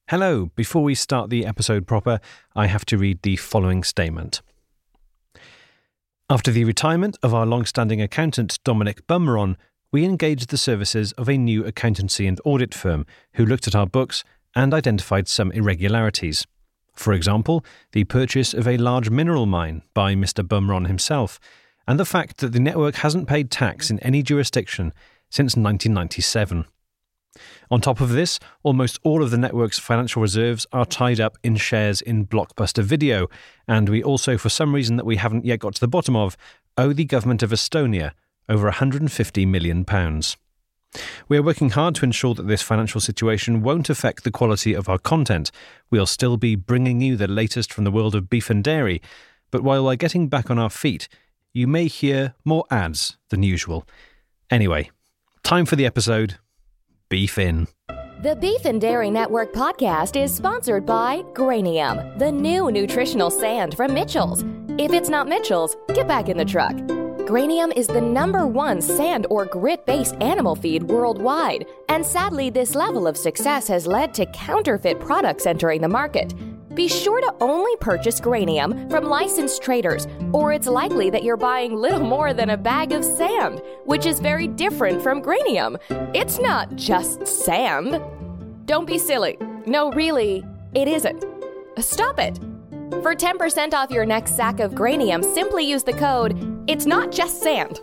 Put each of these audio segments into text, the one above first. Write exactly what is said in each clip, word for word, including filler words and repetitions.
Hello, before we start the episode proper, I have to read the following statement. After the retirement of our long-standing accountant Dominic Bumron, we engaged the services of a new accountancy and audit firm who looked at our books and identified some irregularities. For example, the purchase of a large mineral mine by Mister Bumron himself, and the fact that the network hasn't paid tax in any jurisdiction since nineteen ninety-seven. On top of this, almost all of the network's financial reserves are tied up in shares in Blockbuster Video, and we also, for some reason that we haven't yet got to the bottom of, owe the government of Estonia over one hundred fifty million pounds. We are working hard to ensure that this financial situation won't affect the quality of our content. We'll still be bringing you the latest from the world of beef and dairy, but while we're getting back on our feet, you may hear more ads than usual. Anyway, time for the episode. Beef in. The Beef and Dairy Network podcast is sponsored by Granium, the new nutritional sand from Mitchell's. If it's not Mitchell's, get back in the truck. Granium is the number one sand or grit-based animal feed worldwide, and sadly this level of success has led to counterfeit products entering the market. Be sure to only purchase Granium from licensed traders, or it's likely that you're buying little more than a bag of sand, which is very different from Granium. It's not just sand. Don't be silly. No, really, it isn't. Stop it. For ten percent off your next sack of Granium, simply use the code, It's Not Just Sand.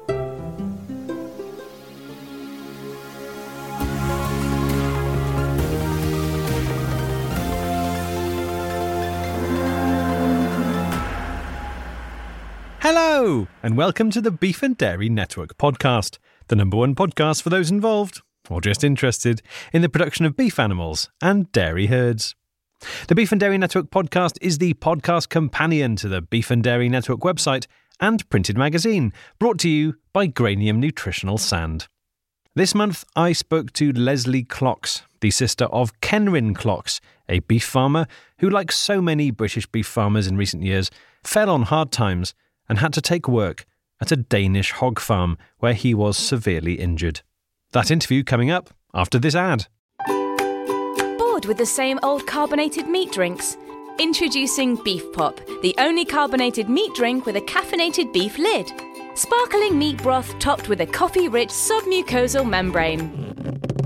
Hello, and welcome to the Beef and Dairy Network podcast, the number one podcast for those involved, or just interested, in the production of beef animals and dairy herds. The Beef and Dairy Network podcast is the podcast companion to the Beef and Dairy Network website and printed magazine, brought to you by Granium Nutritional Sand. This month, I spoke to Leslie Clocks, the sister of Kenryn Clocks, a beef farmer who, like so many British beef farmers in recent years, fell on hard times and had to take work at a Danish hog farm where he was severely injured. That interview coming up after this ad. Bored with the same old carbonated meat drinks? Introducing Beef Pop, the only carbonated meat drink with a caffeinated beef lid. Sparkling meat broth topped with a coffee-rich submucosal membrane.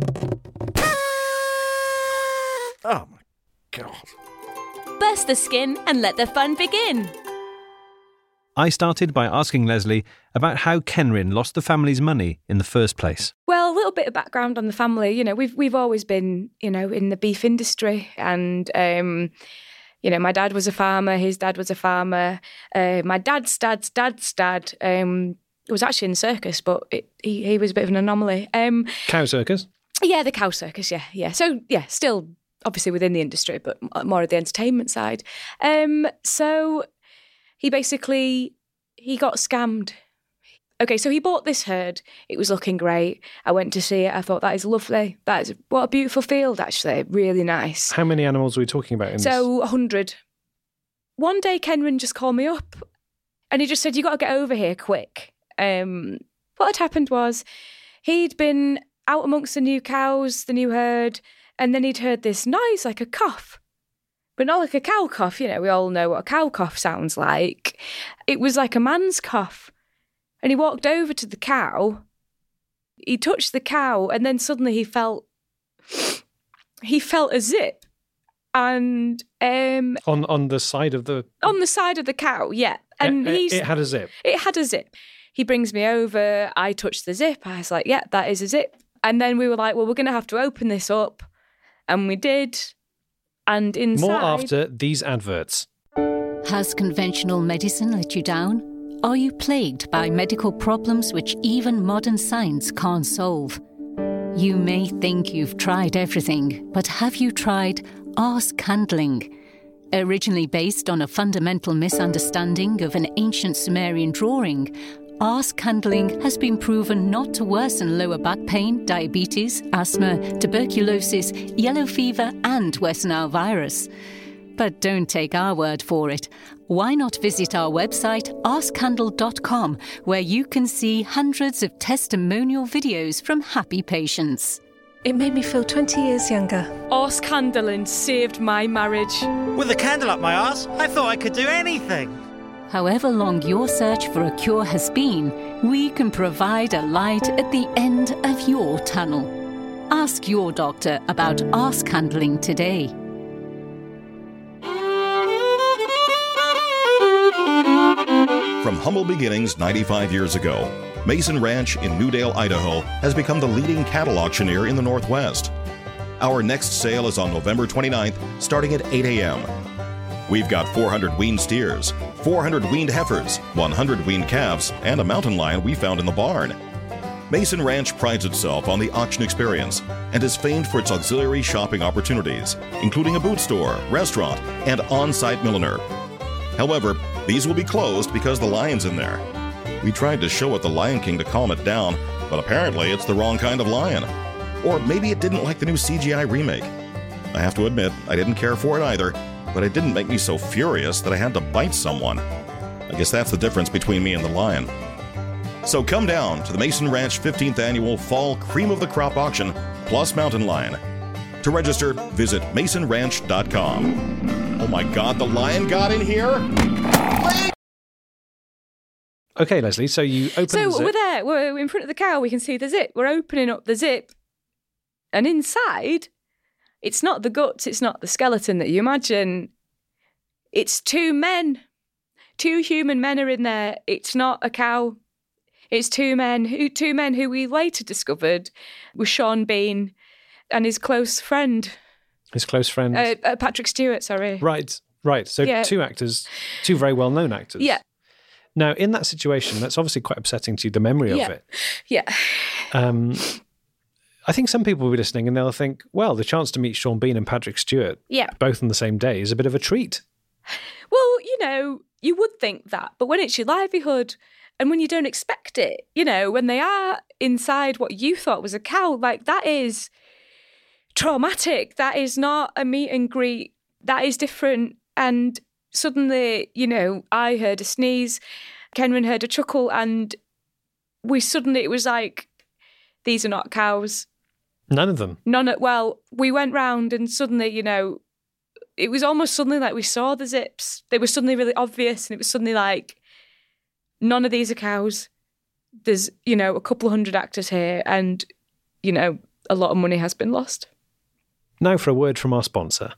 Oh my God. Burst the skin and let the fun begin. I started by asking Leslie about how Kenryn lost the family's money in the first place. Well, a little bit of background on the family. You know, we've we've always been, you know, in the beef industry, and um, you know, my dad was a farmer. His dad was a farmer. Uh, my dad's dad's dad's dad um, was actually in the circus, but it, he he was a bit of an anomaly. Um, Cow circus? Yeah, the cow circus. Yeah, yeah. So yeah, still obviously within the industry, but more of the entertainment side. Um, so. He basically, he got scammed. Okay, so he bought this herd. It was looking great. I went to see it. I thought, that is lovely. That is, what a beautiful field, actually. Really nice. How many animals are we talking about in so, this? So, one hundred. One day, Kenryn just called me up and he just said, you got to get over here quick. Um, what had happened was he'd been out amongst the new cows, the new herd, and then he'd heard this noise like a cough. But not like a cow cough, you know, we all know what a cow cough sounds like. It was like a man's cough. And he walked over to the cow, he touched the cow, and then suddenly he felt, he felt a zip. And... Um, on on the side of the... On the side of the cow, yeah. And it, he's, it had a zip? It had a zip. He brings me over, I touched the zip, I was like, yeah, that is a zip. And then we were like, well, we're going to have to open this up. And we did... And inside... More after these adverts. Has conventional medicine let you down? Are you plagued by medical problems which even modern science can't solve? You may think you've tried everything, but have you tried Ask Handling? Originally based on a fundamental misunderstanding of an ancient Sumerian drawing, Ask Handling has been proven not to worsen lower back pain, diabetes, asthma, tuberculosis, yellow fever, and West Nile virus. But don't take our word for it. Why not visit our website, ask handle dot com, where you can see hundreds of testimonial videos from happy patients. It made me feel twenty years younger. Horse candling saved my marriage. With a candle up my arse, I thought I could do anything. However long your search for a cure has been, we can provide a light at the end of your tunnel. Ask your doctor about arse candling today. From humble beginnings ninety-five years ago, Mason Ranch in Newdale, Idaho, has become the leading cattle auctioneer in the Northwest. Our next sale is on November twenty-ninth, starting at eight a.m. We've got four hundred weaned steers, four hundred weaned heifers, one hundred weaned calves, and a mountain lion we found in the barn. Mason Ranch prides itself on the auction experience and is famed for its auxiliary shopping opportunities, including a boot store, restaurant, and on-site milliner. However, these will be closed because the lion's in there. We tried to show it the Lion King to calm it down, but apparently it's the wrong kind of lion. Or maybe it didn't like the new C G I remake. I have to admit, I didn't care for it either, but it didn't make me so furious that I had to bite someone. I guess that's the difference between me and the lion. So come down to the Mason Ranch fifteenth Annual Fall Cream of the Crop Auction plus Mountain Lion. To register, visit mason ranch dot com. Oh my God, the lion got in here? Okay, Leslie, so you open So the zip. we're there, we're in front of the cow, we can see the zip. We're opening up the zip. And inside, it's not the guts, it's not the skeleton that you imagine. It's two men. Two human men are in there. It's not a cow. It's two men who two men who we later discovered was Sean Bean and his close friend. His close friend. Uh, uh, Patrick Stewart, sorry. Right, right. So Yeah. two actors, two very well-known actors. Yeah. Now, in that situation, that's obviously quite upsetting to you, the memory Yeah. of it. Yeah. Um, I think some people will be listening and they'll think, well, the chance to meet Sean Bean and Patrick Stewart, Yeah. both on the same day, is a bit of a treat. Well, you know, you would think that, but when it's your livelihood and when you don't expect it, you know, when they are inside what you thought was a cow, like that is traumatic. That is not a meet and greet. That is different. And suddenly, you know, I heard a sneeze, Kenwyn heard a chuckle, and we suddenly, it was like, these are not cows. None of them. None of, well, we went round and suddenly, you know, it was almost suddenly like we saw the zips. They were suddenly really obvious and it was suddenly like, none of these are cows. There's, you know, a couple of hundred actors here and, you know, a lot of money has been lost. Now for a word from our sponsor.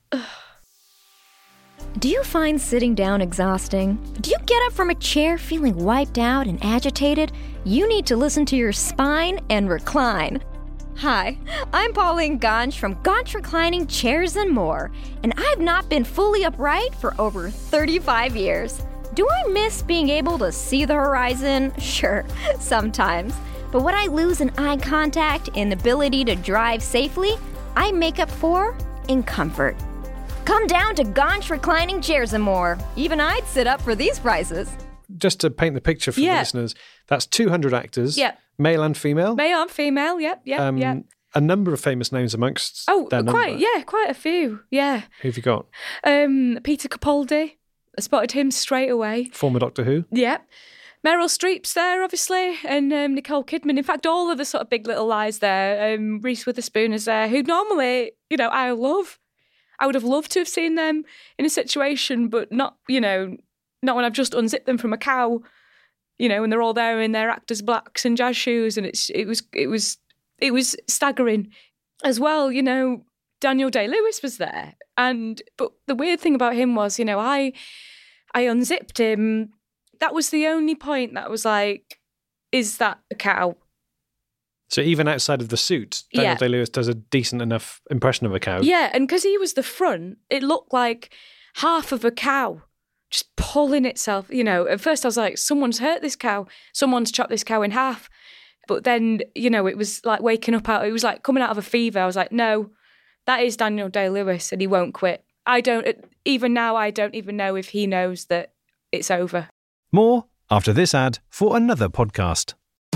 Do you find sitting down exhausting? Do you get up from a chair feeling wiped out and agitated? You need to listen to your spine and recline. Hi, I'm Pauline Ganch from Ganch Reclining Chairs and More, and I've not been fully upright for over thirty-five years. Do I miss being able to see the horizon? Sure, sometimes. But what I lose in eye contact and ability to drive safely, I make up for in comfort. Come down to Ganch Reclining Chairs and More. Even I'd sit up for these prices. Just to paint the picture for Yeah. the listeners, that's two hundred actors, Yeah. male and female. Male and female, yep, yep, Um, yep. A number of famous names amongst Oh, their quite, number. yeah, quite a few, yeah. Who've you got? Um, Peter Capaldi, I spotted him straight away. Former Doctor Who? Yep. Meryl Streep's there, obviously, and um, Nicole Kidman. In fact, all of the sort of big little lies there. Um, Reese Witherspoon is there, who normally, you know, I love. I would have loved to have seen them in a situation, but not, you know, not when I've just unzipped them from a cow, you know, and they're all there in their actors' blacks and jazz shoes, and it's it was it was it was staggering as well. You know, Daniel Day-Lewis was there, and but the weird thing about him was, you know, I I unzipped him. That was the only point that was like, is that a cow? So even outside of the suit, Daniel Yeah. Day-Lewis does a decent enough impression of a cow. Yeah, and because he was the front, it looked like half of a cow just pulling itself. You know, at first I was like, someone's hurt this cow. Someone's chopped this cow in half. But then, you know, it was like waking up out, it was like coming out of a fever. I was like, no, that is Daniel Day-Lewis and he won't quit. I don't, even now, I don't even know if he knows that it's over. More after this ad for another podcast.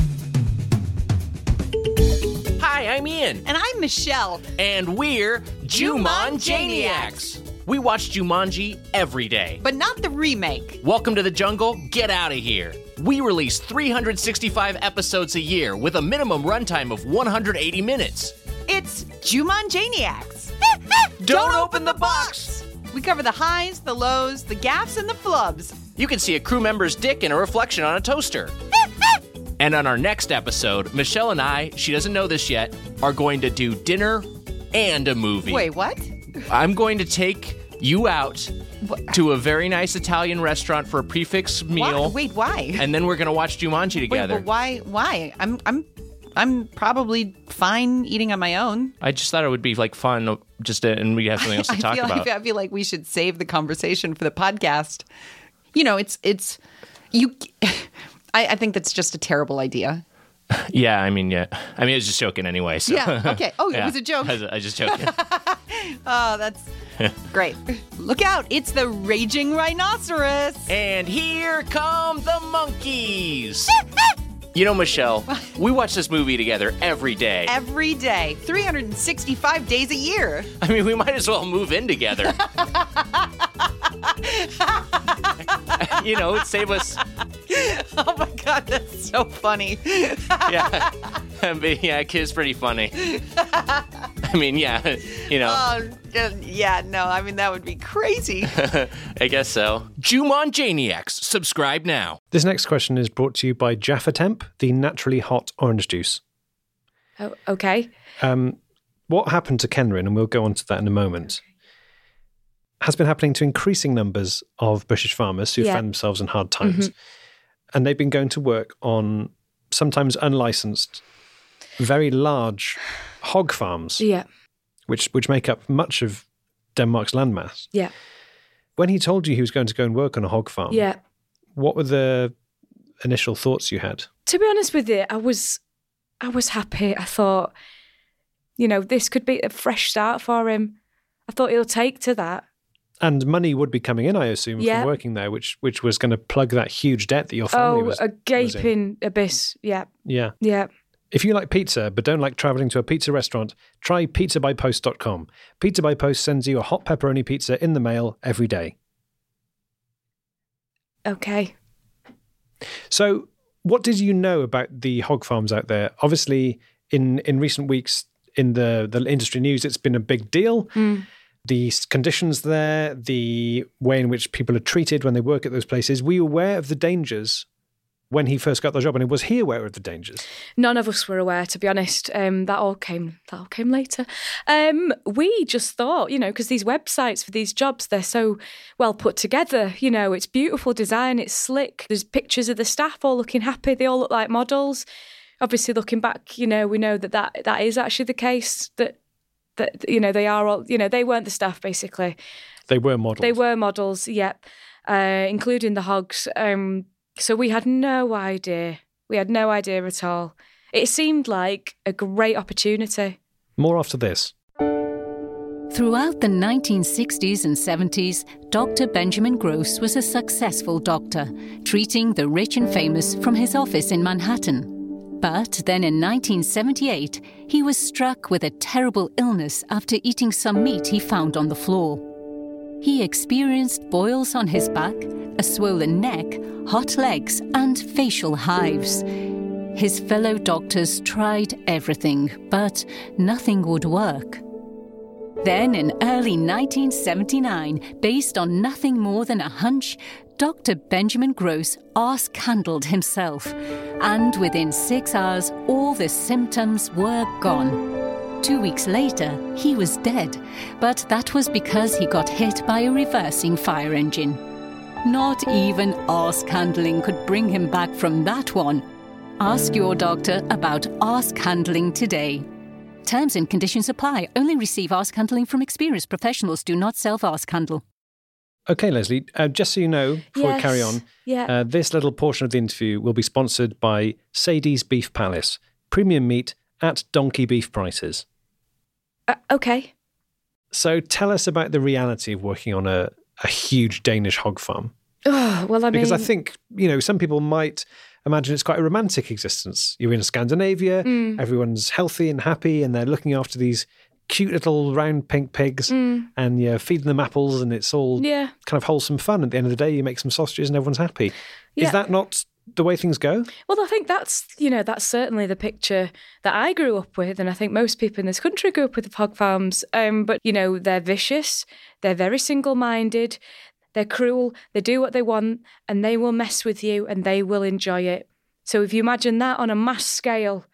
Hi, I'm Ian. And I'm Michelle. And we're Jumanjaniacs. We watch Jumanji every day. But not the remake. Welcome to the jungle, get out of here. We release three hundred sixty-five episodes a year with a minimum runtime of one hundred eighty minutes. It's Jumanjaniacs. Don't open the box! We cover the highs, the lows, the gaffes, and the flubs. You can see a crew member's dick in a reflection on a toaster. And on our next episode, Michelle and I, she doesn't know this yet, are going to do dinner and a movie. Wait, what? I'm going to take you out what? to a very nice Italian restaurant for a prefix meal. Why? Wait, why? And then we're going to watch Jumanji together. Wait, but why? Why? I'm, I'm, I'm probably fine eating on my own. I just thought it would be like fun, just to, and we have something else to I talk feel, about. I feel, I feel like we should save the conversation for the podcast. You know, it's it's you. I, I think that's just a terrible idea. Yeah, I mean, yeah. I mean, I was just joking anyway. So. Yeah, okay. Oh, yeah. It was a joke. I was, I was just joking. Oh, that's great. Look out. It's the Raging Rhinoceros. And here come the monkeys. You know, Michelle, we watch this movie together every day. Every day. three hundred sixty-five days a year. I mean, we might as well move in together. You know, it'd save us. Oh my God, that's so funny. Yeah. But yeah, kid's pretty funny. I mean, yeah, you know. Oh, yeah, no, I mean, that would be crazy. I guess so. Jumanjaniacs, subscribe now. This next question is brought to you by Jaffa Temp, the naturally hot orange juice. Oh, okay. Um, what happened to Kenrin, and we'll go on to that in a moment, has been happening to increasing numbers of British farmers who Yeah. find themselves in hard times. Mhm. And they've been going to work on sometimes unlicensed, very large hog farms, Yeah. which which make up much of Denmark's landmass. Yeah. When he told you he was going to go and work on a hog farm, Yeah. what were the initial thoughts you had? To be honest with you, I was I was happy. I thought, you know, this could be a fresh start for him. I thought he'll take to that. And money would be coming in, I assume, Yeah. from working there, which which was going to plug that huge debt that your family Oh, was a was in. gaping abyss. Yeah. Yeah. Yeah. If you like pizza but don't like travelling to a pizza restaurant, try pizza by post dot com. Pizza by Post sends you a hot pepperoni pizza in the mail every day. Okay. So, what did you know about the hog farms out there? Obviously, in, in recent weeks in the, the industry news, it's been a big deal. Mm. The s- conditions there, the way in which people are treated when they work at those places. Were you aware of the dangers when he first got the job? And was he aware of the dangers? None of us were aware, to be honest. Um, that all came that all came later. Um, we just thought, you know, because these websites for these jobs, they're so well put together. You know, it's beautiful design, it's slick. There's pictures of the staff all looking happy. They all look like models. Obviously, looking back, you know, we know that that, that is actually the case. That that you know they are all, you know, they weren't the staff basically. They were models. They were models, yep, uh, including the hogs. Um, so we had no idea. We had no idea at all. It seemed like a great opportunity. More after this. Throughout the nineteen sixties and seventies, Doctor Benjamin Gross was a successful doctor, treating the rich and famous from his office in Manhattan. But then in nineteen seventy-eight, he was struck with a terrible illness after eating some meat he found on the floor. He experienced boils on his back, a swollen neck, hot legs, and facial hives. His fellow doctors tried everything, but nothing would work. Then in early nineteen seventy-nine, based on nothing more than a hunch, Doctor Benjamin Gross arse-candled himself, and within six hours, all the symptoms were gone. Two weeks later, he was dead, but that was because he got hit by a reversing fire engine. Not even arse-candling could bring him back from that one. Ask your doctor about arse-candling today. Terms and conditions apply. Only receive arse-candling from experienced professionals. Do not self-arse-candle. Okay, Leslie, uh, just so you know, before Yes. we carry on, Yeah. uh, this little portion of the interview will be sponsored by Sadie's Beef Palace, premium meat at donkey beef prices. Uh, okay. So tell us about the reality of working on a, a huge Danish hog farm. Oh, well, I mean, Because I think, you know, some people might imagine it's quite a romantic existence. You're in Scandinavia, Mm. everyone's healthy and happy, and they're looking after these cute little round pink pigs, Mm. and you're feeding them apples, and it's all Yeah. kind of wholesome fun. At the end of the day, you make some sausages and everyone's happy. Yeah. Is that not the way things go? Well, I think that's, you know, that's certainly the picture that I grew up with, and I think most people in this country grew up with the hog farms. Um, but, you know, they're vicious, they're very single-minded, they're cruel, they do what they want, and they will mess with you, and they will enjoy it. So if you imagine that on a mass scale,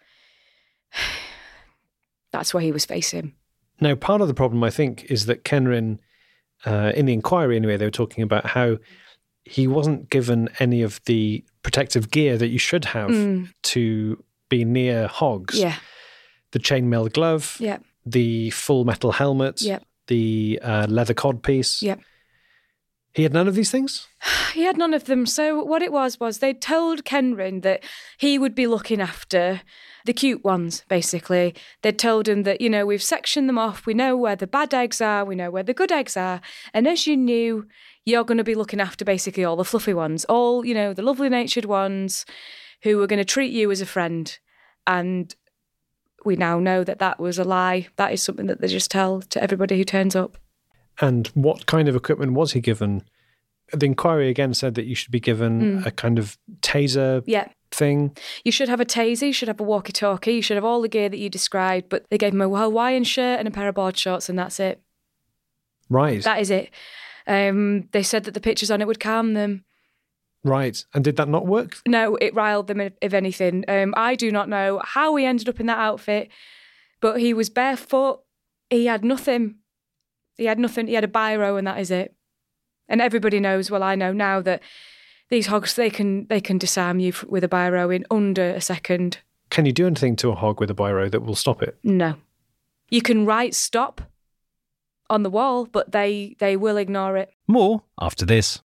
that's what he was facing. Now, part of the problem, I think, is that Kenrin, uh, in the inquiry anyway, they were talking about how he wasn't given any of the protective gear that you should have mm. to be near hogs. Yeah. The chainmail glove, yeah. the full metal helmet, yeah. the uh, leather codpiece. Yeah. He had none of these things? He had none of them. So what it was, was they'd told Kenrin that he would be looking after the cute ones, basically. They'd told him that, you know, we've sectioned them off. We know where the bad eggs are. We know where the good eggs are. And as you knew, you're going to be looking after basically all the fluffy ones, all, you know, the lovely natured ones who are going to treat you as a friend. And we now know that that was a lie. That is something that they just tell to everybody who turns up. And what kind of equipment was he given? The inquiry again said that you should be given mm. a kind of taser yeah. thing. You should have a taser, you should have a walkie-talkie, you should have all the gear that you described, but they gave him a Hawaiian shirt and a pair of board shorts, and that's it. Right. That is it. Um, they said that the pictures on it would calm them. Right. And did that not work? No, it riled them, if, if anything. Um, I do not know how he ended up in that outfit, but he was barefoot. He had nothing. He had nothing. He had a biro, and that is it. And everybody knows, well, I know now, that these hogs, they can they can disarm you with a biro in under a second. Can you do anything to a hog with a biro that will stop it? No. You can write stop on the wall, but they, they will ignore it. More after this.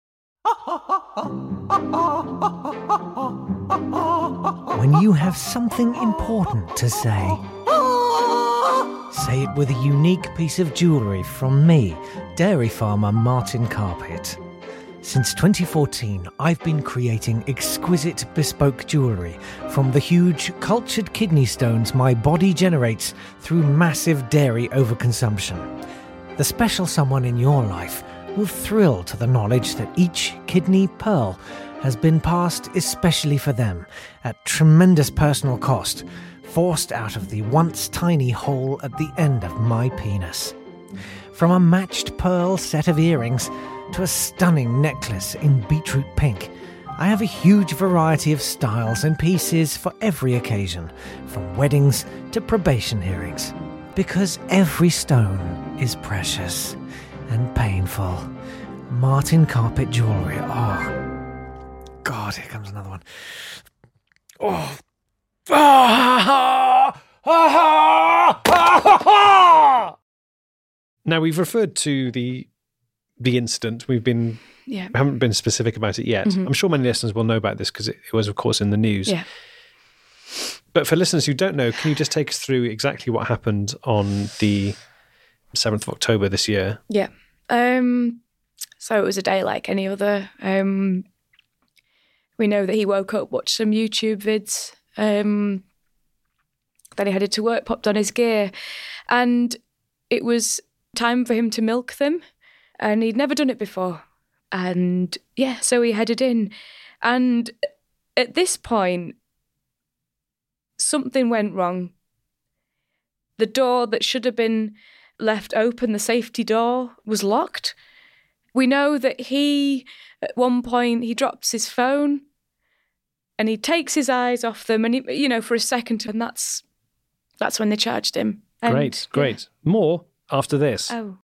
When you have something important to say, say it with a unique piece of jewellery from me, dairy farmer Martin Carpet. Since twenty fourteen, I've been creating exquisite bespoke jewellery from the huge cultured kidney stones my body generates through massive dairy overconsumption. The special someone in your life will thrill to the knowledge that each kidney pearl has been passed especially for them at tremendous personal cost, forced out of the once tiny hole at the end of my penis. From a matched pearl set of earrings to a stunning necklace in beetroot pink, I have a huge variety of styles and pieces for every occasion, from weddings to probation hearings. Because every stone is precious and painful. Martin Carpet Jewellery. Oh, God, here comes another one. Oh. Now, we've referred to the the incident. We've been yeah. we haven't been specific about it yet. Mm-hmm. I'm sure many listeners will know about this because it, it was, of course, in the news. Yeah. But for listeners who don't know, can you just take us through exactly what happened on the seventh of October this year? Yeah. Um, so it was a day like any other. Um, we know that he woke up, watched some YouTube vids. Um, then he headed to work, popped on his gear, and it was time for him to milk them. And he'd never done it before. And yeah, so he headed in. And at this point, something went wrong. The door that should have been left open, the safety door, was locked. We know that he, at one point, he drops his phone and he takes his eyes off them, and he, you know, for a second, and that's that's when they charged him. And, great, great. Yeah. More after this. Oh.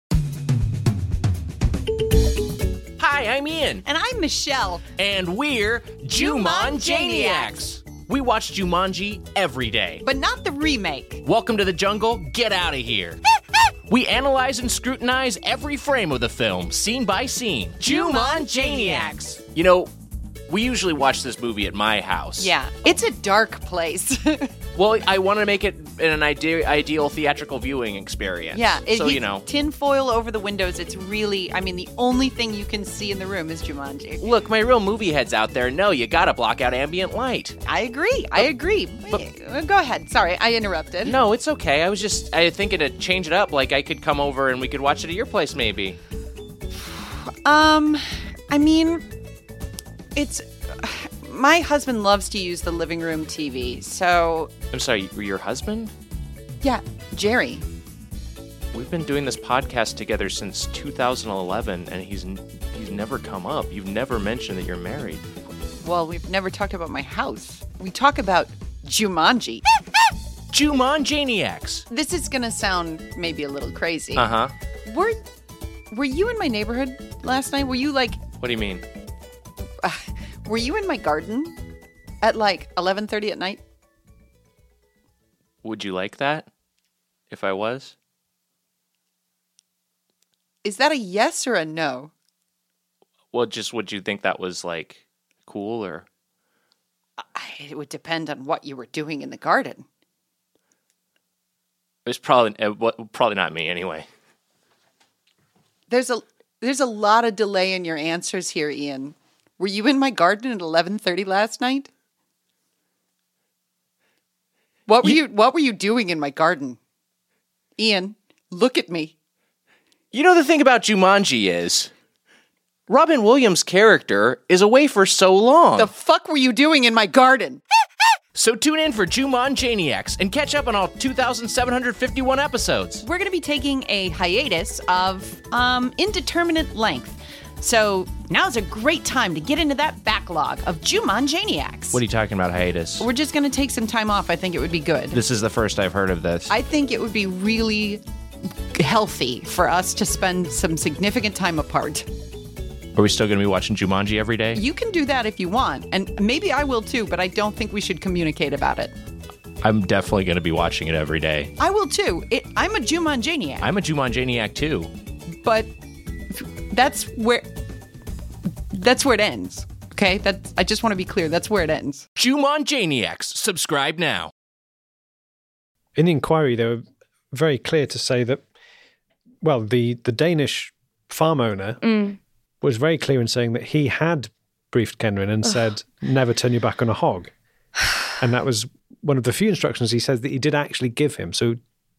Hi, I'm Ian. And I'm Michelle. And we're Jumanjaniacs. We watch Jumanji every day. But not the remake. Welcome to the jungle. Get out of here. We analyze and scrutinize every frame of the film, scene by scene. Jumanjaniacs. You know, we usually watch this movie at my house. Yeah, it's a dark place. Well, I want to make it an ide- ideal theatrical viewing experience. Yeah, it, so, you know. Tinfoil over the windows, it's really, I mean, the only thing you can see in the room is Jumanji. Look, my real movie heads out there know you gotta block out ambient light. I agree, I agree. But, go ahead, sorry, I interrupted. No, it's okay. I was just I thinking to change it up, like I could come over and we could watch it at your place, maybe. Um, I mean, it's... my husband loves to use the living room T V, so... I'm sorry, your husband? Yeah, Jerry. We've been doing this podcast together since two thousand eleven, and he's he's never come up. You've never mentioned that you're married. Well, we've never talked about my house. We talk about Jumanji. Jumanjaniacs. This is going to sound maybe a little crazy. Uh-huh. Were, were you in my neighborhood last night? Were you like... What do you mean? Uh, were you in my garden at like eleven thirty at night? Would you like that if I was? Is that a yes or a no? Well, just would you think that was like cool or? It would depend on what you were doing in the garden. It's probably probably not me anyway. There's a there's a lot of delay in your answers here, Ian. Were you in my garden at eleven thirty last night? What were you, you what were you doing in my garden? Ian, look at me. You know the thing about Jumanji is Robin Williams' character is away for so long. The fuck were you doing in my garden? So tune in for Jumanjaniacs and catch up on all two thousand seven hundred fifty-one episodes. We're going to be taking a hiatus of um, indeterminate length. So now's a great time to get into that backlog of Jumanjaniacs. What are you talking about, hiatus? We're just going to take some time off. I think it would be good. This is the first I've heard of this. I think it would be really healthy for us to spend some significant time apart. Are we still going to be watching Jumanji every day? You can do that if you want, and maybe I will too, but I don't think we should communicate about it. I'm definitely going to be watching it every day. I will too. It, I'm a Jumanjaniac. I'm a Jumanjaniac too. But that's where that's where it ends. Okay? That's I just want to be clear. That's where it ends. Jumanjaniacs. Subscribe now. In the inquiry, they were very clear to say that, well, the, the Danish farm owner Mm. was very clear in saying that he had briefed Kenwyn and said, never turn your back on a hog. And that was one of the few instructions he says that he did actually give him. So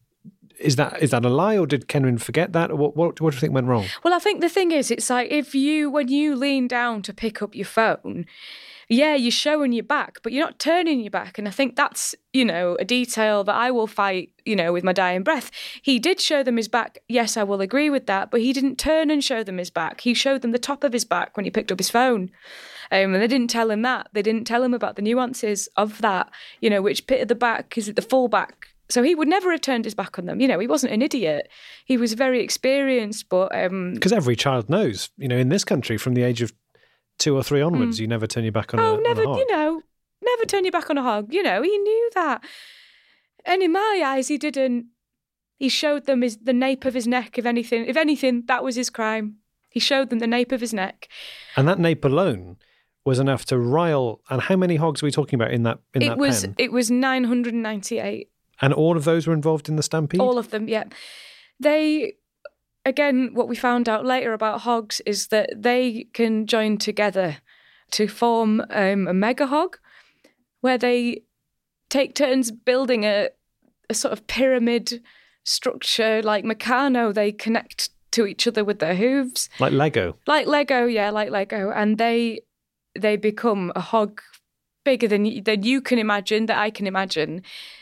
is that is that a lie, or did Kenwyn forget that? Or what, what, what do you think went wrong? Well, I think the thing is, it's like if you, when you lean down to pick up your phone, yeah, you're showing your back, but you're not turning your back. And I think that's, you know, a detail that I will fight, you know, with my dying breath. He did show them his back. Yes, I will agree with that. But he didn't turn and show them his back. He showed them the top of his back when he picked up his phone. Um, and they didn't tell him that. They didn't tell him about the nuances of that, you know, which bit of the back, is it the full back? So he would never have turned his back on them. You know, he wasn't an idiot. He was very experienced, but... Because um, every child knows, you know, in this country, from the age of two or three onwards, mm. you never turn your back on oh, a, never, on a hog. You know, never turn your back on a hog. You know, he knew that. And in my eyes, he didn't. He showed them his, the nape of his neck, if anything. If anything, that was his crime. He showed them the nape of his neck. And that nape alone was enough to rile... And how many hogs are we talking about in that in it that was, pen? It was nine hundred ninety-eight. And all of those were involved in the stampede? All of them, yeah. They... Again, what we found out later about hogs is that they can join together to form um, a mega hog, where they take turns building a, a sort of pyramid structure like Meccano. They connect to each other with their hooves. Like Lego? Like Lego, yeah, like Lego. And they they become a hog bigger than, than you can imagine, that I can imagine.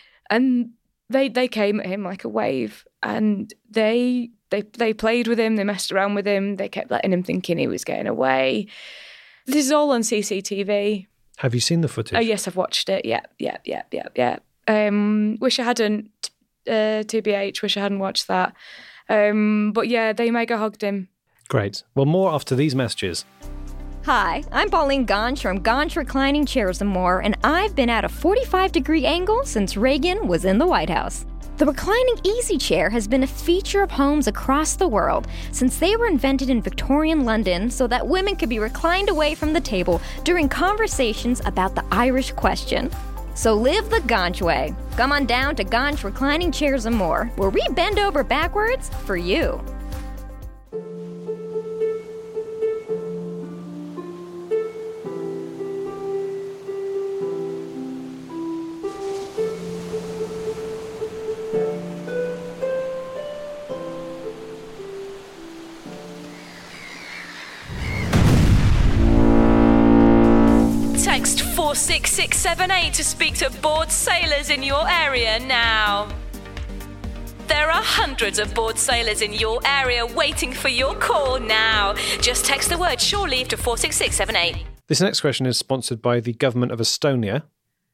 And they they came at him like a wave, and they... They they played with him, they messed around with him, they kept letting him thinking he was getting away. This is all on C C T V. Have you seen the footage? Oh, yes, I've watched it. Yeah, yeah, yeah, yeah, yeah. Um, wish I hadn't, uh, T B H, wish I hadn't watched that. Um, but yeah, they mega hugged him. Great. Well, more after these messages. Hi, I'm Pauline Ganj from Ganj Reclining Chairs and More, and I've been at a forty-five degree angle since Reagan was in the White House. The reclining easy chair has been a feature of homes across the world since they were invented in Victorian London so that women could be reclined away from the table during conversations about the Irish question. So live the Ganj way. Come on down to Ganj Reclining Chairs and More, where we bend over backwards for you. Text six seven eight to speak to bored sailors in your area now. There are hundreds of bored sailors in your area waiting for your call now. Just text the word shore leave to four six six seven eight. This next question is sponsored by the government of Estonia.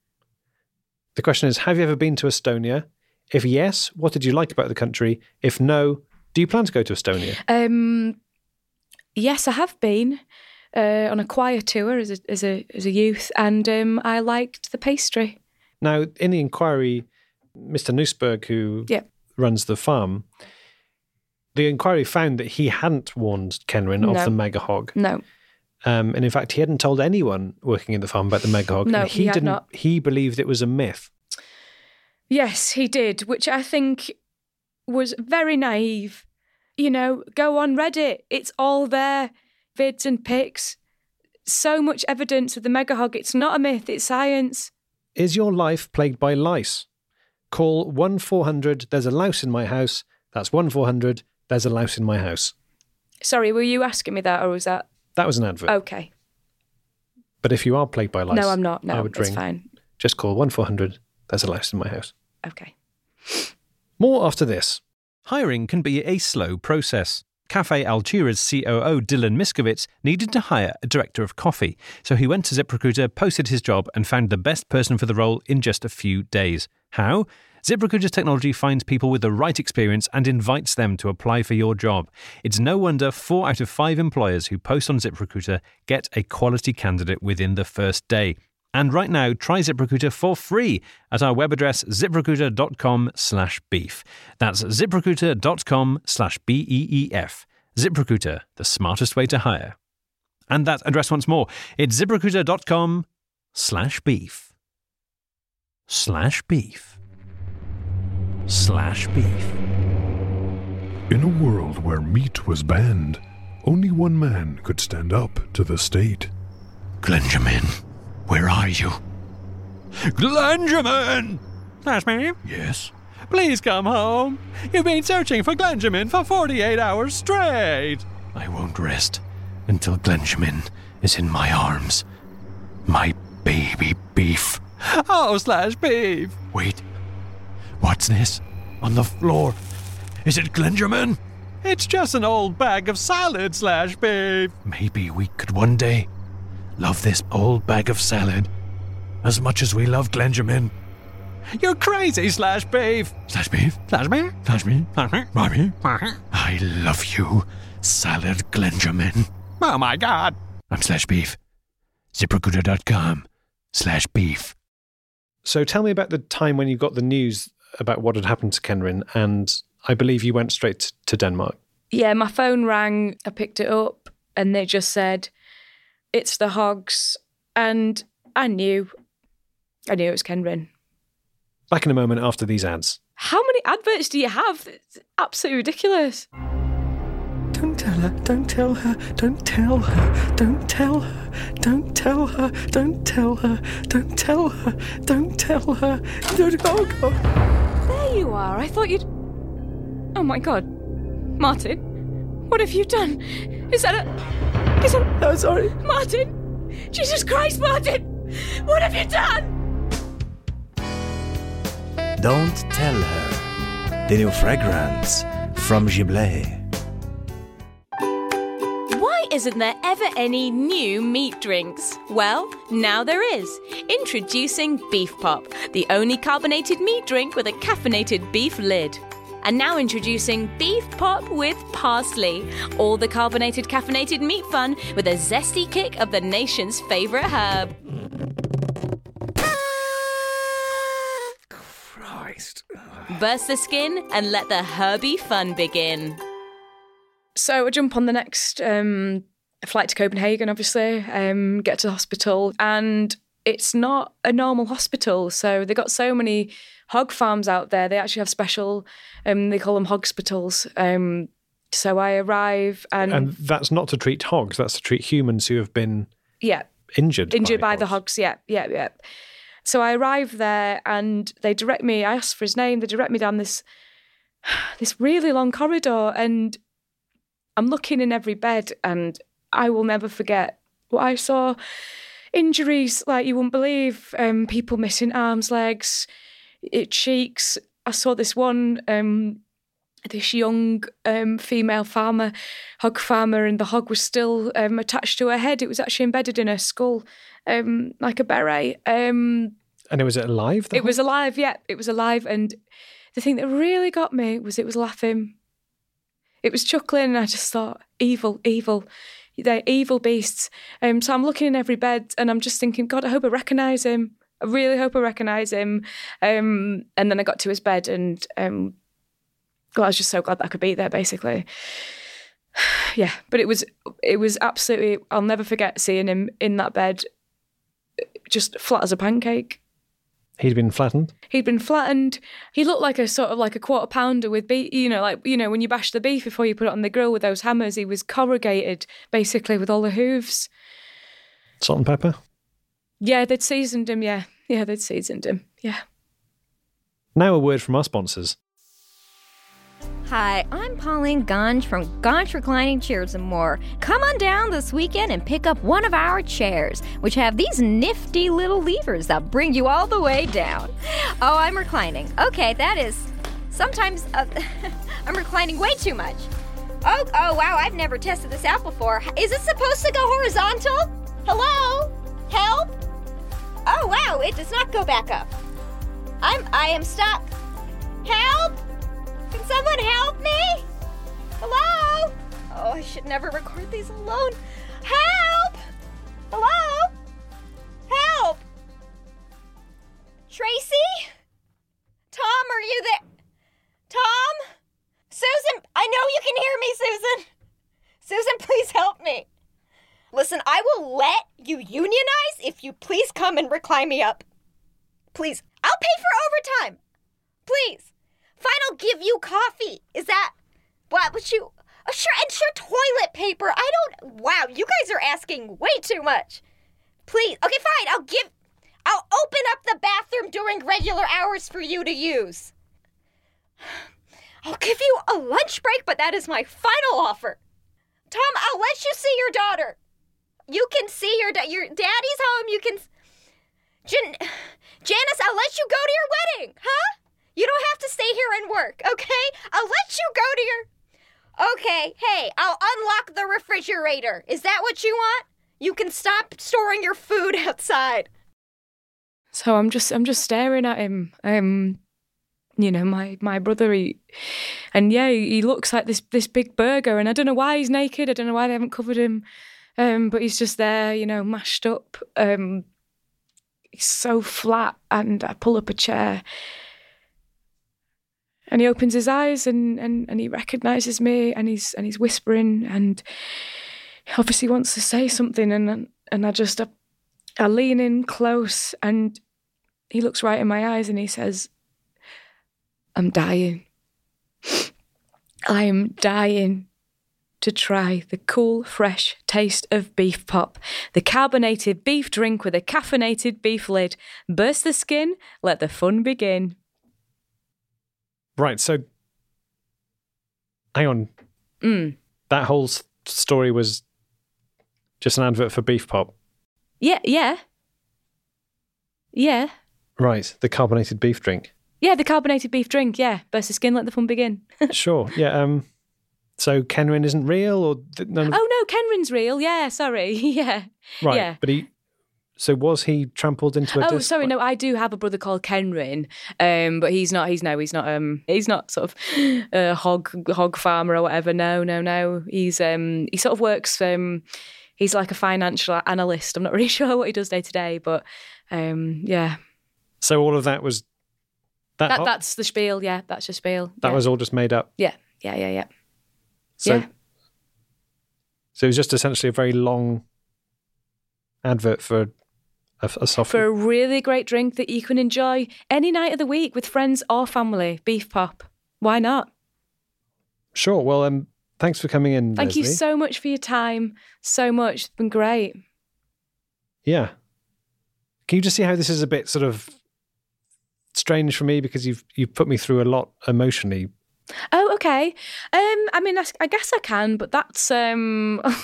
The question is, have you ever been to Estonia? If yes, what did you like about the country? If no, do you plan to go to Estonia? Um, yes, I have been uh, on a choir tour as a as a as a youth, and um, I liked the pastry. Now, in the inquiry, Mister Nussberg, who yeah. runs the farm, the inquiry found that he hadn't warned Kenwyn No. of the mega hog. No. Um, and in fact, he hadn't told anyone working in the farm about the mega hog. No, and he, he had didn't. not. He believed it was a myth. Yes, he did, which I think was very naive. You know, go on Reddit. It's all there. Vids and pics. So much evidence of the mega hog. It's not a myth, it's science. Is your life plagued by lice? Call one four hundred, there's a louse in my house. That's one four hundred, there's a louse in my house. Sorry, were you asking me that, or was that... That was an advert. Okay. But if you are plagued by lice, No, I'm not. No, I would it's ring. fine. Just call one four hundred, there's a louse in my house. Okay. More after this. Hiring can be a slow process. Cafe Algera's C O O Dylan Miskovitz needed to hire a director of coffee, so he went to ZipRecruiter, posted his job, and found the best person for the role in just a few days. How? ZipRecruiter's technology finds people with the right experience and invites them to apply for your job. It's no wonder four out of five employers who post on ZipRecruiter get a quality candidate within the first day. And right now, try ZipRecruiter for free at our web address ziprecruiter.com slash beef. That's ziprecruiter.com slash B E E F. ZipRecruiter, the smartest way to hire. And that address once more. It's ziprecruiter.com slash beef. Slash beef. Slash beef. In a world where meat was banned, only one man could stand up to the state. Glenjamin, where are you? Glenjamin! That's me? Yes. Please come home. You've been searching for Glenjamin for forty-eight hours straight. I won't rest until Glenjamin is in my arms. My baby beef. Oh, slash beef. Wait. What's this? On the floor. Is it Glenjamin? It's just an old bag of salad, slash beef. Maybe we could one day love this old bag of salad as much as we love Glenjamin. You're crazy, slash beef. Slash beef. Slash beef. Slash beef. Slash beef. Slash beef. I love you, salad Glenjamin. Oh my God. I'm slash beef. ZipRecruiter.com slash beef. So tell me about the time when you got the news about what had happened to Kenwyn, and I believe you went straight to Denmark. Yeah, my phone rang, I picked it up, and they just said, it's the hogs. And I knew. I knew it was Kenwyn. Back in a moment after these ads. How many adverts do you have? It's absolutely ridiculous. Don't tell her, don't tell her, don't tell her, don't tell her, don't tell her, don't tell her, don't tell her, don't tell her, don't oh God. There you are. I thought you'd... Oh my God. Martin, what have you done? Is that a... Is that... Oh, sorry. Martin! Jesus Christ, Martin! What have you done? Don't Tell Her, the new fragrance from Giblet. Why isn't there ever any new meat drinks? Well, now there is. Introducing Beef Pop, the only carbonated meat drink with a caffeinated beef lid. And now introducing Beef Pop with Parsley, all the carbonated caffeinated meat fun with a zesty kick of the nation's favourite herb. Christ. Burst the skin and let the herby fun begin. So I jump on the next um, flight to Copenhagen, obviously, um, get to the hospital, and it's not a normal hospital. So they got so many hog farms out there. They actually have special, um, they call them hospitals. Um, so I arrive and... And that's not to treat hogs, that's to treat humans who have been yeah, injured. Injured by, by the hogs, yeah, yeah, yeah. So I arrive there and they direct me, I ask for his name, they direct me down this this really long corridor, and I'm looking in every bed, and I will never forget what I saw injuries like you wouldn't believe. Um, people missing arms, legs, it, cheeks. I saw this one, um, this young um, female farmer, hog farmer, and the hog was still um, attached to her head. It was actually embedded in her skull, um, like a beret. Um, and it was it alive? It hog? was alive, yeah. It was alive. And the thing that really got me was it was laughing. It was chuckling, and I just thought, evil, evil. They're evil beasts. Um, so I'm looking in every bed, and I'm just thinking, God, I hope I recognise him. I really hope I recognise him. Um, and then I got to his bed, and um, God, I was just so glad that I could be there, basically. Yeah, but it was it was absolutely, I'll never forget seeing him in that bed, just flat as a pancake. He'd been flattened? He'd been flattened. He looked like a sort of like a quarter pounder with beef, you know, like, you know, when you bash the beef before you put it on the grill with those hammers, he was corrugated, basically, with all the hooves. Salt and pepper? Yeah, they'd seasoned him, yeah. Yeah, they'd seasoned him, yeah. Now a word from our sponsors. Hi, I'm Pauline Ganj from Ganj Reclining Chairs and More. Come on down this weekend and pick up one of our chairs, which have these nifty little levers that bring you all the way down. Oh, I'm reclining. Okay, that is... Sometimes uh, I'm reclining way too much. Oh, oh, wow, I've never tested this out before. Is it supposed to go horizontal? Hello? Help? Oh, wow, it does not go back up. I'm, I am stuck. Help? Can someone help me? Hello? Oh, I should never record these alone. Help! Hello? Help! Tracy? Tom, are you there? Tom? Susan, I know you can hear me, Susan. Susan, please help me. Listen, I will let you unionize if you please come and recline me up. Please. I'll pay for overtime. Please. Fine, I'll give you coffee. Is that what would you? Oh, sure, and sure, toilet paper. I don't. Wow, you guys are asking way too much. Please, okay, fine. I'll give. I'll open up the bathroom during regular hours for you to use. I'll give you a lunch break, but that is my final offer. Tom, I'll let you see your daughter. You can see your da- your daddy's home. You can. Jan- Janice, I'll let you go to your wedding, huh? You don't have to stay here and work, okay? I'll let you go to your... Okay, hey, I'll unlock the refrigerator. Is that what you want? You can stop storing your food outside. So I'm just I'm just staring at him. Um, you know, my, my brother, he... And yeah, he looks like this, this big burger, and I don't know why he's naked. I don't know why they haven't covered him. Um, but he's just there, you know, mashed up. Um, he's so flat, and I pull up a chair... And he opens his eyes and, and, and he recognises me, and he's and he's whispering, and he obviously wants to say something, and and I just I, I lean in close, and he looks right in my eyes and he says, "I'm dying. I am dying to try the cool, fresh taste of Beef Pop, the carbonated beef drink with a caffeinated beef lid. Burst the skin, let the fun begin." Right, so hang on. Mm. That whole s- story was just an advert for Beef Pop. Yeah, yeah. Yeah. Right, the carbonated beef drink. Yeah, the carbonated beef drink, yeah. Burst the skin, let the fun begin. Sure, yeah. Um, so Kenwyn isn't real, or th- none of... Oh no, Kenwyn's real. Yeah, sorry. yeah. Right, yeah. but he... So was he trampled into a Oh, disc? sorry, no, I do have a brother called Kenwyn, um, but he's not, he's no, he's not, um, he's not sort of a hog, hog farmer or whatever. No, no, no. He's, um, he sort of works, um, he's like a financial analyst. I'm not really sure what he does day to day, but, um, yeah. So all of that was... That, that That's the spiel, yeah, that's the spiel. That yeah. was all just made up? Yeah, yeah, yeah, yeah. So, yeah. So it was just essentially a very long advert for... A, a soft For a really great drink that you can enjoy any night of the week with friends or family. Beef Pop. Why not? Sure. Well, um, thanks for coming in, Thank Leslie. you so much for your time. So much. It's been great. Yeah. Can you just see how this is a bit sort of strange for me, because you've you've put me through a lot emotionally? Oh, okay. Um, I mean, I, I guess I can, but that's... um.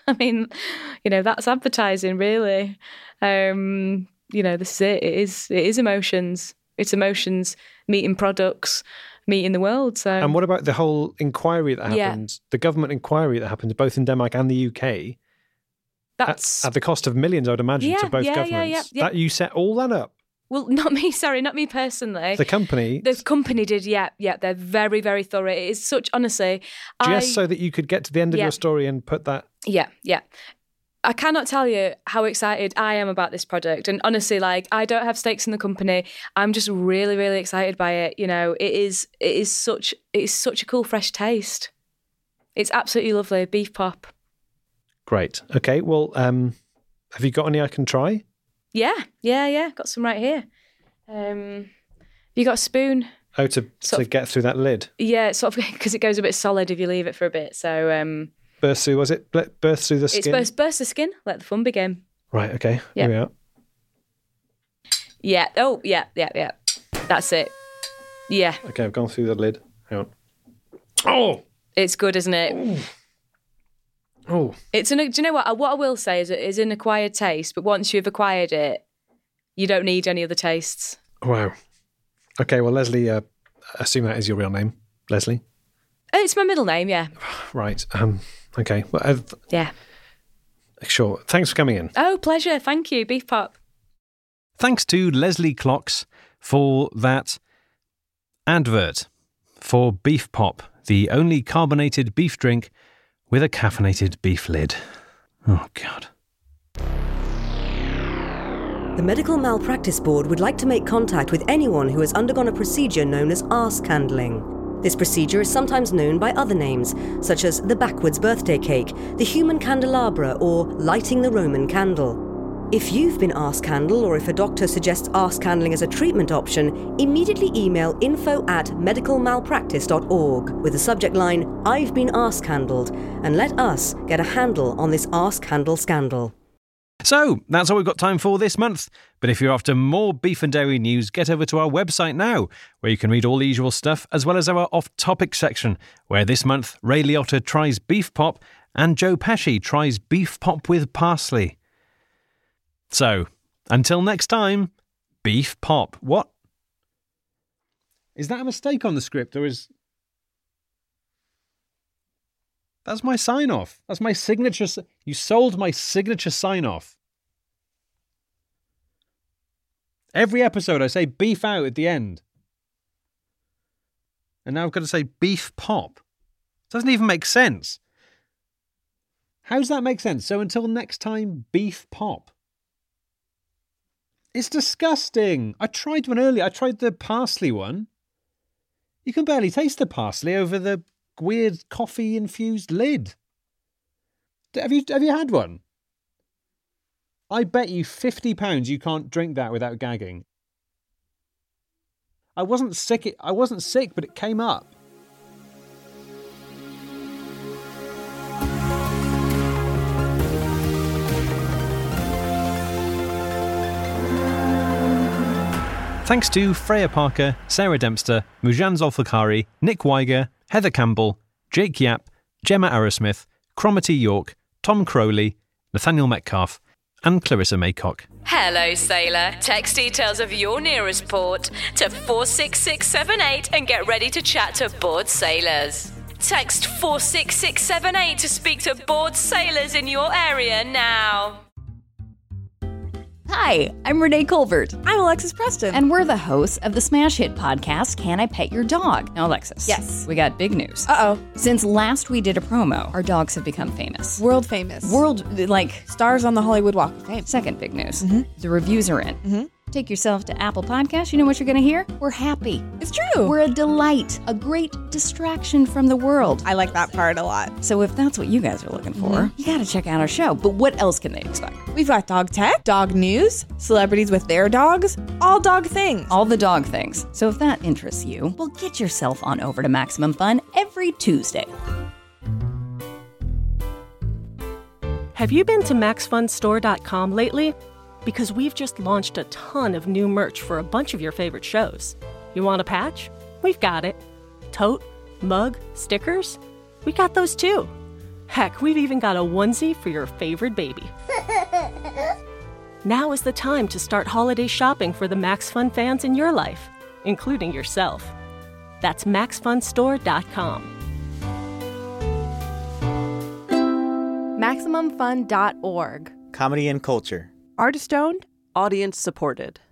I mean, you know, that's advertising, really. Um, you know, this is it. It is, it is emotions. It's emotions meeting products, meeting the world. So, and what about the whole inquiry that happened, yeah. the government inquiry that happened both in Denmark and the U K? That's at, at the cost of millions, I would imagine, yeah, to both yeah, governments. Yeah, yeah, yeah. That you set all that up. Well, not me, sorry, not me personally. The company. The company did, yeah, yeah. They're very, very thorough. It is such, honestly. Just I, so that you could get to the end of yeah. your story and put that. Yeah, yeah. I cannot tell you how excited I am about this product. And honestly, like, I don't have stakes in the company. I'm just really, really excited by it. You know, it is, it is such, it is such a cool, fresh taste. It's absolutely lovely. Beef pop. Great. Okay. Well, um, have you got any I can try? Yeah, yeah, yeah. Got some right here. Um, you got a spoon? Oh, to, to of, get through that lid? Yeah, sort of, because it goes a bit solid if you leave it for a bit. So, um, burst through, was it? Burst through the skin? It's burst, burst the skin. Let the fun begin. Right. Okay. Yeah. Here we are. Yeah. Oh, yeah, yeah, yeah. That's it. Yeah. Okay, I've gone through the lid. Hang on. Oh, it's good, isn't it? Ooh. Oh, it's an. Do you know what? What I will say is it is an acquired taste, but once you've acquired it, you don't need any other tastes. Wow. Okay. Well, Leslie, uh, I assume that is your real name, Leslie. It's my middle name. Yeah. Right. Um. Okay. Well, I've, yeah. Sure. Thanks for coming in. Oh, pleasure. Thank you, Beef Pop. Thanks to Leslie Clocks for that advert for Beef Pop, the only carbonated beef drink with a caffeinated beef lid. Oh, God. The Medical Malpractice Board would like to make contact with anyone who has undergone a procedure known as arse candling. This procedure is sometimes known by other names, such as the backwards birthday cake, the human candelabra, or lighting the Roman candle. If you've been arse candled, or if a doctor suggests arse candling as a treatment option, immediately email info at medical malpractice dot org with the subject line, I've been arse candled, and let us get a handle on this arse candle scandal. So, that's all we've got time for this month. But if you're after more beef and dairy news, get over to our website now, where you can read all the usual stuff, as well as our off-topic section, where this month Ray Liotta tries beef pop and Joe Pesci tries beef pop with parsley. So, until next time, beef pop. What? Is that a mistake on the script, or is... That's my sign-off. That's my signature... You sold my signature sign-off. Every episode I say beef out at the end. And now I've got to say beef pop. Doesn't even make sense. How does that make sense? So until next time, beef pop. It's disgusting. I tried one earlier. I tried the parsley one. You can barely taste the parsley over the weird coffee-infused lid. Have you have you had one? I bet you fifty pounds you can't drink that without gagging. I wasn't sick. I wasn't sick, but it came up. Thanks to Freya Parker, Sarah Dempster, Mujan Zolfikari, Nick Weiger, Heather Campbell, Jake Yap, Gemma Arrowsmith, Cromarty York, Tom Crowley, Nathaniel Metcalf, and Clarissa Maycock. Hello, sailor. Text details of your nearest port to four six six seven eight and get ready to chat to bored sailors. Text four six six seven eight to speak to bored sailors in your area now. Hi, I'm Renee Colbert. I'm Alexis Preston. And we're the hosts of the smash hit podcast, Can I Pet Your Dog? Now, Alexis. Yes. We got big news. Uh-oh. Since last we did a promo, our dogs have become famous. World famous. World, like... Stars on the Hollywood Walk of Fame. Second big news. Mm-hmm. The reviews are in. Mm-hmm. Take yourself to Apple Podcasts. You know what you're going to hear? We're happy. It's true. We're a delight. A great distraction from the world. I like that part a lot. So if that's what you guys are looking for, mm-hmm. you got to check out our show. But what else can they expect? We've got dog tech, dog news, celebrities with their dogs, all dog things. All the dog things. So if that interests you, well, get yourself on over to Maximum Fun every Tuesday. Have you been to max fun store dot com lately? Because we've just launched a ton of new merch for a bunch of your favorite shows. You want a patch? We've got it. Tote, mug, stickers? We got those too. Heck, we've even got a onesie for your favorite baby. Now is the time to start holiday shopping for the Max Fun fans in your life, including yourself. That's max fun store dot com. Maximum Fun dot org. Comedy and culture. Artist owned. Audience supported.